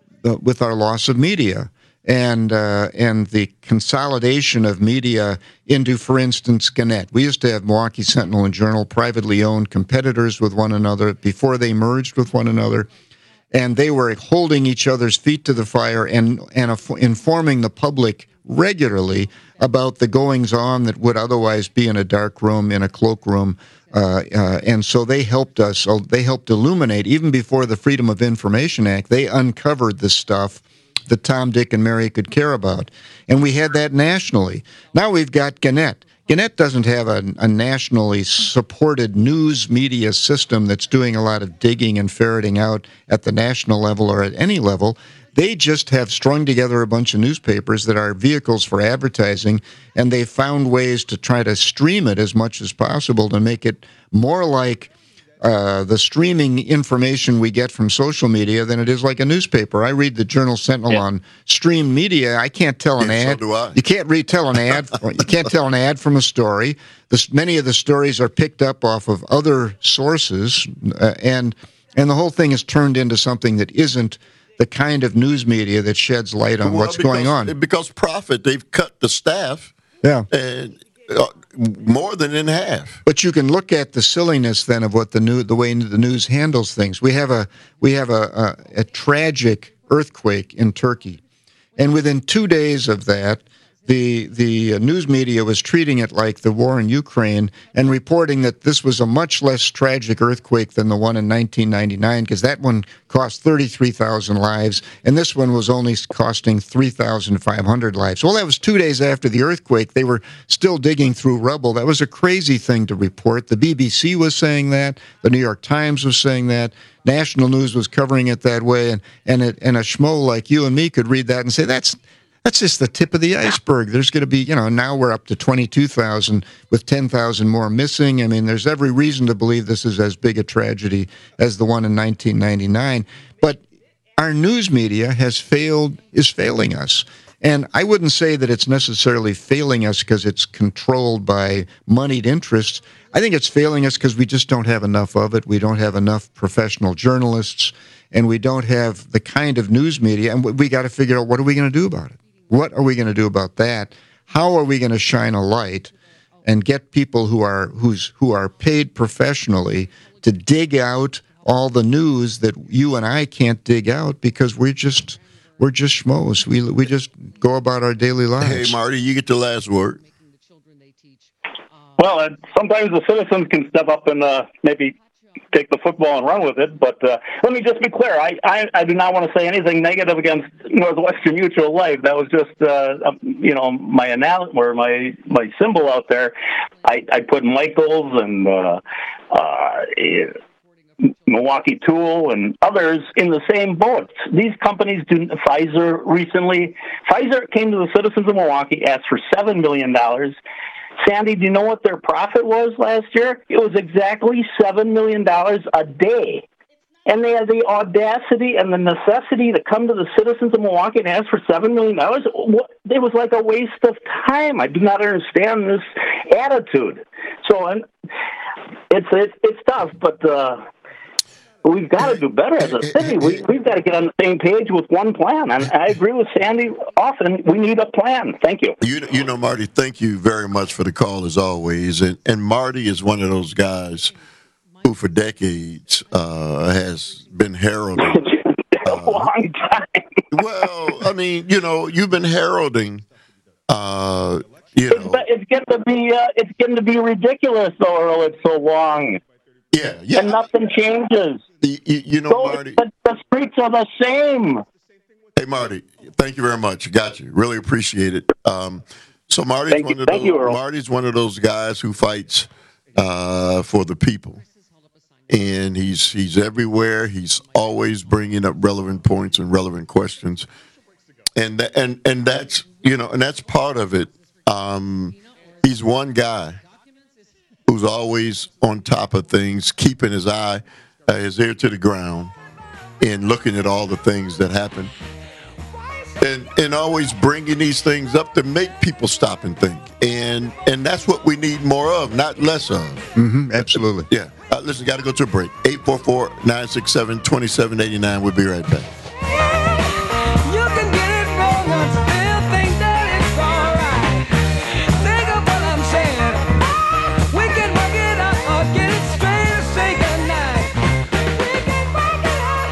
our loss of media. And the consolidation of media into, for instance, Gannett. We used to have Milwaukee Sentinel and Journal, privately owned competitors with one another before they merged with one another, and they were holding each other's feet to the fire and informing the public regularly about the goings-on that would otherwise be in a dark room, in a cloakroom. And so they helped us. They helped illuminate, even before the Freedom of Information Act, they uncovered the stuff that Tom, Dick, and Mary could care about. And we had that nationally. Now we've got Gannett. Gannett doesn't have a nationally supported news media system that's doing a lot of digging and ferreting out at the national level or at any level. They just have strung together a bunch of newspapers that are vehicles for advertising, and they found ways to try to stream it as much as possible to make it more like the streaming information we get from social media than it is like a newspaper. I read the Journal Sentinel on streamed media. I can't tell an ad. So do I. You can't tell an ad. You can't tell an ad from a story. Many of the stories are picked up off of other sources, and the whole thing is turned into something that isn't the kind of news media that sheds light on what's going on. Because profit, they've cut the staff. Yeah. And more than in half. But you can look at the silliness then of what the way the news handles things. We have a tragic earthquake in Turkey, and within 2 days of that, the news media was treating it like the war in Ukraine and reporting that this was a much less tragic earthquake than the one in 1999, because that one cost 33,000 lives, and this one was only costing 3,500 lives. Well, that was 2 days after the earthquake. They were still digging through rubble. That was a crazy thing to report. The BBC was saying that. The New York Times was saying that. National News was covering it that way, and a schmo like you and me could read that and say, that's just the tip of the iceberg. There's going to be, now we're up to 22,000 with 10,000 more missing. I mean, there's every reason to believe this is as big a tragedy as the one in 1999. But our news media is failing us. And I wouldn't say that it's necessarily failing us because it's controlled by moneyed interests. I think it's failing us because we just don't have enough of it. We don't have enough professional journalists, and we don't have the kind of news media. And we got to figure out, what are we going to do about it? What are we going to do about that? How are we going to shine a light and get people who are paid professionally to dig out all the news that you and I can't dig out because we're just schmoes. We just go about our daily lives. Hey, Marty, you get the last word. Well, sometimes the citizens can step up and maybe take the football and run with it. But let me just be clear. I do not want to say anything negative against Northwestern Mutual Life. That was just, my analogy or my symbol out there. I put Michaels and Milwaukee Tool and others in the same boat. These companies do. Pfizer came to the citizens of Milwaukee, asked for $7 million. Sandy, do you know what their profit was last year? It was exactly $7 million a day. And they had the audacity and the necessity to come to the citizens of Milwaukee and ask for $7 million. It was like a waste of time. I do not understand this attitude. So it's tough, but we've got to do better as a city. We've got to get on the same page with one plan. And I agree with Sandy. Often we need a plan. Thank you. Marty, thank you very much for the call as always. And Marty is one of those guys who for decades has been heralding. A long time. Well, I mean, you've been heralding. It's getting to be ridiculous, though, Earl. It's so long. Yeah. And nothing changes. Marty. The streets are the same. Hey, Marty, thank you very much. Got you. Really appreciate it. So Marty's one of those guys who fights for the people. And he's everywhere. He's always bringing up relevant points and relevant questions. And that's, and that's part of it. He's one guy who's always on top of things, keeping his ear to the ground and looking at all the things that happen. And always bringing these things up to make people stop and think. And that's what we need more of, not less of. Mm-hmm, absolutely. Yeah. Listen, got to go to a break. 844-967-2789. We'll be right back. You can get it wrong and still think that it's alright. Think of what I'm saying. We can work it out or get it straight and say goodnight. We can work it out.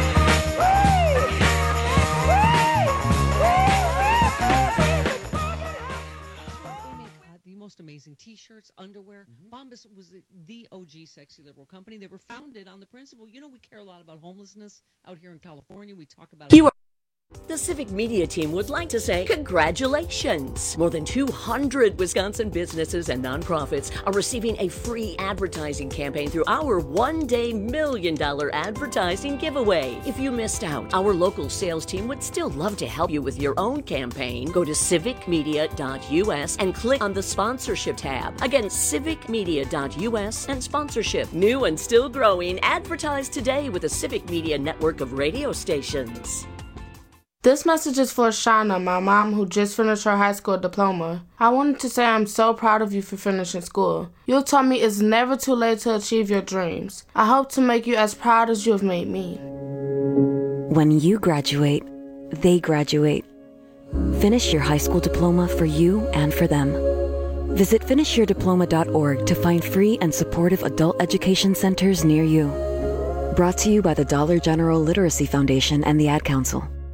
The most amazing T-shirts, underwear. Bombas was the OG sexy liberal company. They were founded on the principle, we care a lot about homelessness out here in California. We talk about The Civic Media team would like to say congratulations! More than 200 Wisconsin businesses and nonprofits are receiving a free advertising campaign through our one-day $1 million advertising giveaway. If you missed out, our local sales team would still love to help you with your own campaign. Go to civicmedia.us and click on the sponsorship tab. Again, civicmedia.us and sponsorship. New and still growing, advertise today with the Civic Media network of radio stations. This message is for Shauna, my mom, who just finished her high school diploma. I wanted to say I'm so proud of you for finishing school. You taught me it's never too late to achieve your dreams. I hope to make you as proud as you have made me. When you graduate, they graduate. Finish your high school diploma for you and for them. Visit finishyourdiploma.org to find free and supportive adult education centers near you. Brought to you by the Dollar General Literacy Foundation and the Ad Council.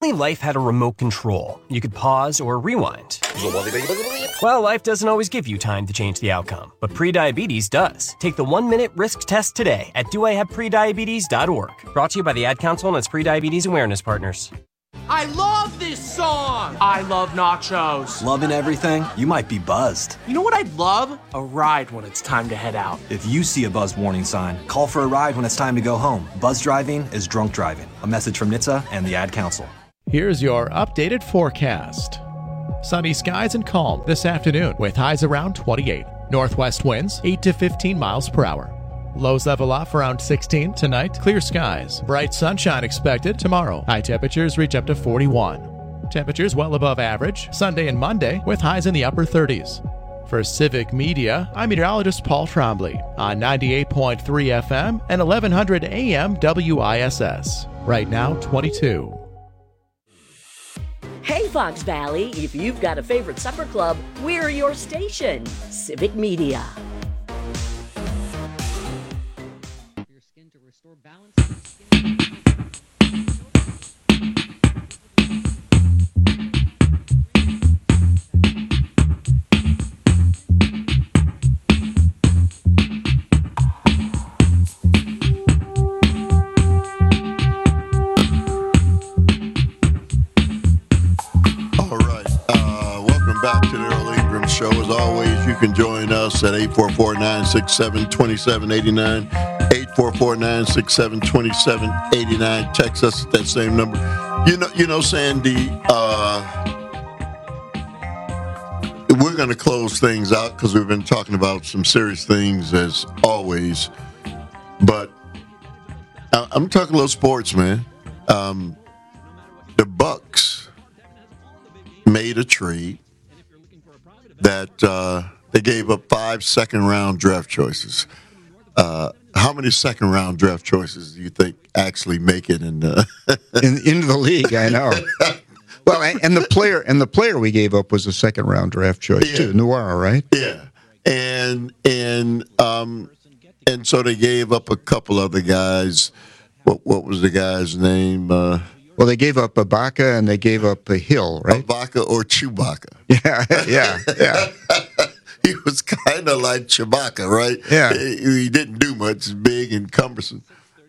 Only life had a remote control. You could pause or rewind. Well, life doesn't always give you time to change the outcome, but prediabetes does. Take the 1-minute risk test today at doihaveprediabetes.org. Brought to you by the Ad Council and its prediabetes awareness partners. I love this song! I love nachos. Loving everything? You might be buzzed. You know what I'd love? A ride when it's time to head out. If you see a buzz warning sign, call for a ride when it's time to go home. Buzz driving is drunk driving. A message from NHTSA and the Ad Council. Here's your updated forecast. Sunny skies and calm this afternoon with highs around 28. Northwest winds 8 to 15 miles per hour. Lows level off around 16 tonight. Clear skies. Bright sunshine expected tomorrow. High temperatures reach up to 41. Temperatures well above average Sunday and Monday with highs in the upper 30s. For Civic Media, I'm meteorologist Paul Trombley on 98.3 FM and 1100 AM WISS. Right now, 22. Hey, Fox Valley, if you've got a favorite supper club, we're your station. Civic Media. You can join us at 844-967-2789, 844-967-2789. Text us at that same number. You know, Sandy, we're going to close things out because we've been talking about some serious things as always. But I'm talking a little sports, man. The Bucks made a trade that they gave up 5 second-round draft choices. How many second-round draft choices do you think actually make it into the league? I know. Well, and the player we gave up was a second-round draft choice too, Noir, right? Yeah, and so they gave up a couple other guys. What was the guy's name? Well, they gave up Ibaka and they gave up a Hill, right? Ibaka or Chewbacca. Yeah. He was kind of like Chewbacca, right? Yeah. He didn't do much, big and cumbersome.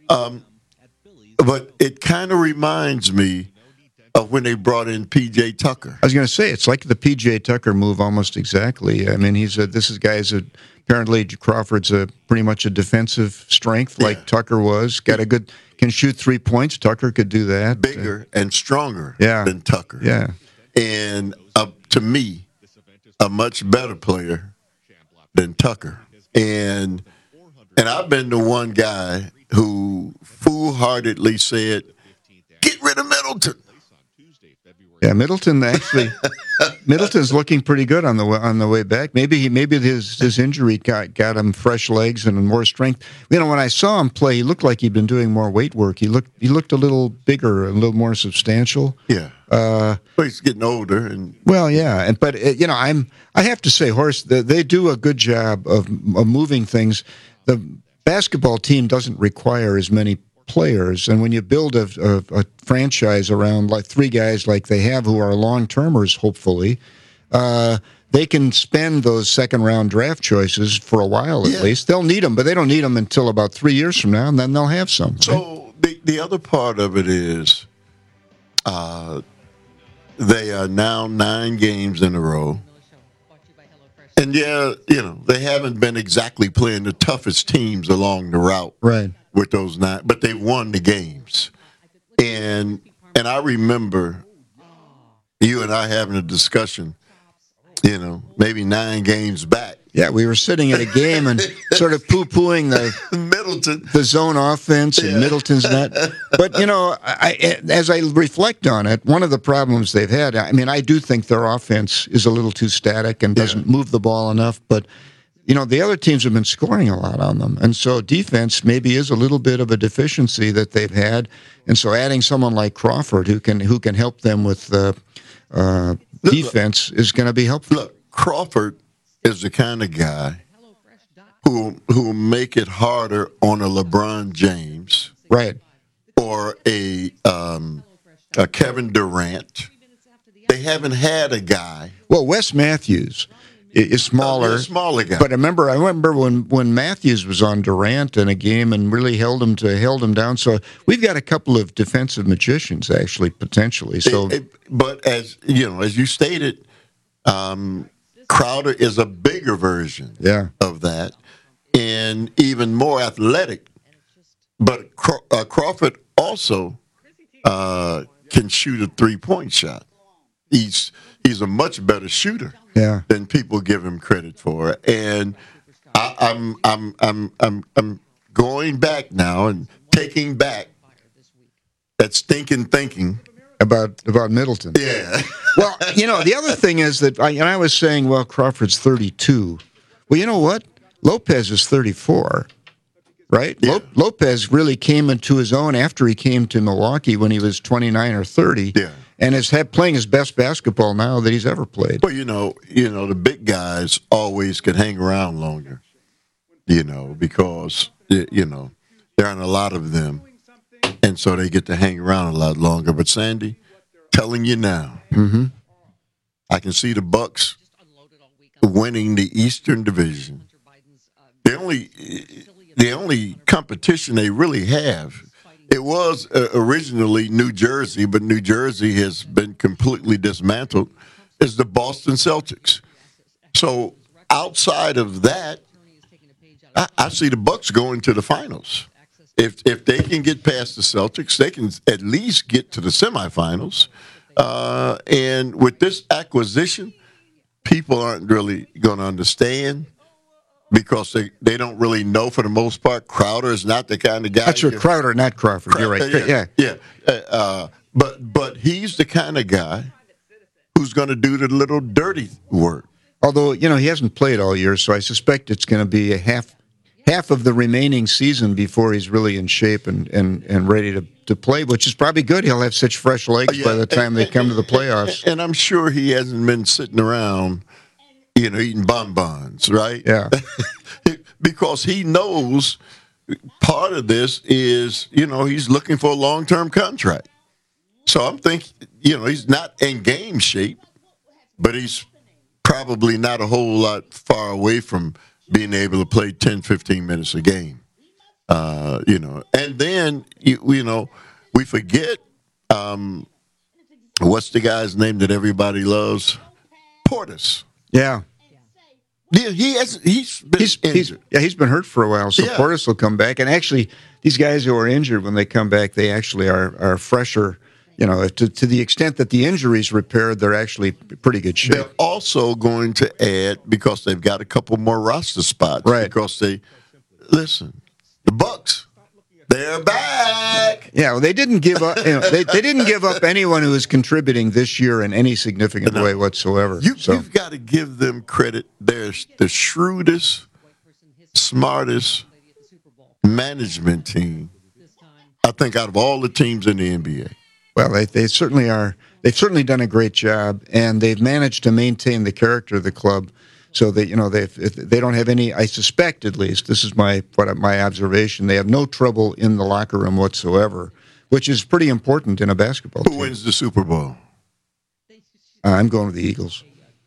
But it kind of reminds me of when they brought in P.J. Tucker. I was going to say, it's like the P.J. Tucker move almost exactly. I mean, apparently Crawford's pretty much a defensive strength like Tucker was. Can shoot 3 points. Tucker could do that. Bigger and stronger than Tucker. Yeah. And to me, a much better player than Tucker. And I've been the one guy who foolhardily said, get rid of Middleton. Yeah, Middleton's looking pretty good on the way back. Maybe his injury got him fresh legs and more strength. You know, when I saw him play, he looked like he'd been doing more weight work. He looked a little bigger, a little more substantial. Yeah. He's getting older, and well, yeah. But I have to say, Horace, they do a good job of moving things. The basketball team doesn't require as many players, and when you build a franchise around like 3 guys like they have who are long-termers, hopefully, they can spend those second-round draft choices for a while at least. They'll need them, but they don't need them until about 3 years from now, and then they'll have some. So the other part of it is they are now 9 games in a row. And, they haven't been exactly playing the toughest teams along the route. Right. With those 9, but they've won the games. And I remember you and I having a discussion, maybe 9 games back. Yeah, we were sitting at a game and sort of poo-pooing the zone offense and Middleton's net. But, as I reflect on it, one of the problems they've had, I do think their offense is a little too static and doesn't move the ball enough, but the other teams have been scoring a lot on them. And so defense maybe is a little bit of a deficiency that they've had. And so adding someone like Crawford who can help them with defense is going to be helpful. Look, Crawford is the kind of guy who will make it harder on a LeBron James. Right. Or a Kevin Durant. They haven't had a guy. Well, Wes Matthews is smaller. Smaller guy. But I remember when Matthews was on Durant in a game and really held him down. So we've got a couple of defensive magicians, actually, potentially. So, but as you stated, Crowder is a bigger version of that and even more athletic. But Crawford also can shoot a 3-point shot. He's a much better shooter than people give him credit for. And I'm going back now and taking back that stinking thinking about Middleton. Yeah. Well, the other thing is that I was saying, well, Crawford's 32. Well, you know what? Lopez is 34. Right? Yeah. Lopez really came into his own after he came to Milwaukee when he was 29 or 30. Yeah. And is playing his best basketball now that he's ever played. Well, the big guys always can hang around longer, because, there aren't a lot of them. And so they get to hang around a lot longer. But, Sandy, telling you now, I can see the Bucks winning the Eastern Division. The only competition they really have, it was originally New Jersey, but New Jersey has been completely dismantled, is the Boston Celtics. So outside of that, I see the Bucks going to the finals. If they can get past the Celtics, they can at least get to the semifinals. And with this acquisition, people aren't really going to understand, because they don't really know for the most part. Crowder is not the kind of guy. That's your Crowder, not Crawford. You're right. Yeah. But he's the kind of guy who's going to do the little dirty work. Although, he hasn't played all year, so I suspect it's going to be a half of the remaining season before he's really in shape and ready to play, which is probably good. He'll have such fresh legs by the time they come to the playoffs. And I'm sure he hasn't been sitting around eating bonbons, right? Yeah. Because he knows part of this is, he's looking for a long-term contract. So I'm thinking, he's not in game shape, but he's probably not a whole lot far away from being able to play 10, 15 minutes a game. And then, we forget, what's the guy's name that everybody loves? Portis. Yeah. Yeah, he's been injured. He's been hurt for a while, so Portis will come back. And actually, these guys who are injured, when they come back, they actually are fresher. To the extent that the injury's repaired, they're actually pretty good shape. They're also going to add, because they've got a couple more roster spots. Right. Because the Bucks, they're back. Yeah, well, they didn't give up. They didn't give up anyone who is contributing this year in any significant way whatsoever. You've got to give them credit. They're the shrewdest, smartest management team, I think, out of all the teams in the NBA. Well, they certainly are. They've certainly done a great job, and they've managed to maintain the character of the club, so that they don't have any. I suspect, at least, this is my observation. They have no trouble in the locker room whatsoever, which is pretty important in a basketball team. Who wins the Super Bowl? I'm going with the Eagles.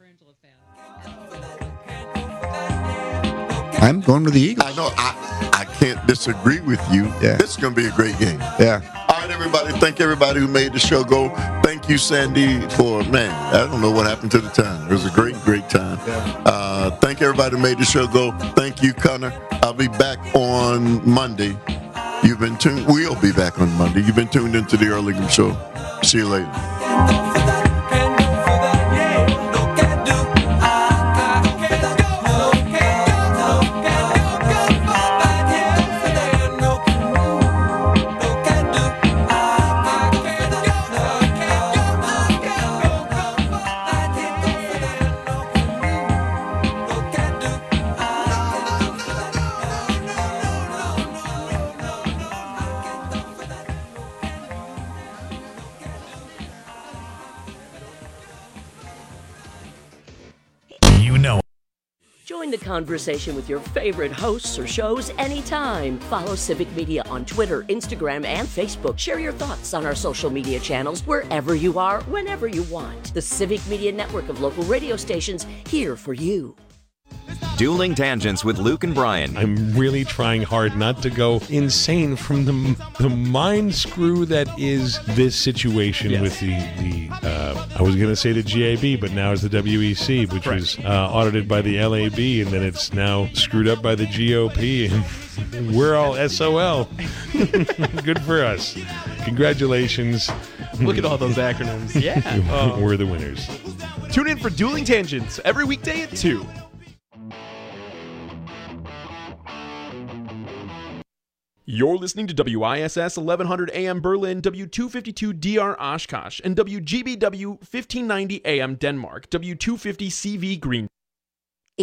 I'm going with the Eagles. I know. I can't disagree with you. Yeah. This is going to be a great game. Yeah. All right, everybody. Thank everybody who made the show go. Thank you, Sandy, for, I don't know what happened to the time. It was a great, great time. Yeah. Thank everybody who made the show go. Thank you, Connor. I'll be back on Monday. We'll be back on Monday. You've been tuned into the Early Game Show. See you later. Join the conversation with your favorite hosts or shows anytime. Follow Civic Media on Twitter, Instagram, and Facebook. Share your thoughts on our social media channels wherever you are, whenever you want. The Civic Media network of local radio stations here for you. Dueling Tangents with Luke and Brian. I'm really trying hard not to go insane from the mind screw that is this situation with the I was going to say the GAB, but now it's the WEC, which was audited by the LAB, and then it's now screwed up by the GOP, and we're all SOL. Good for us. Congratulations. Look at all those acronyms. Yeah. We're the winners. Tune in for Dueling Tangents every weekday at 2. You're listening to WISS 1100 AM Berlin, W252 DR Oshkosh, and WGBW 1590 AM Denmark, W250 CV Green.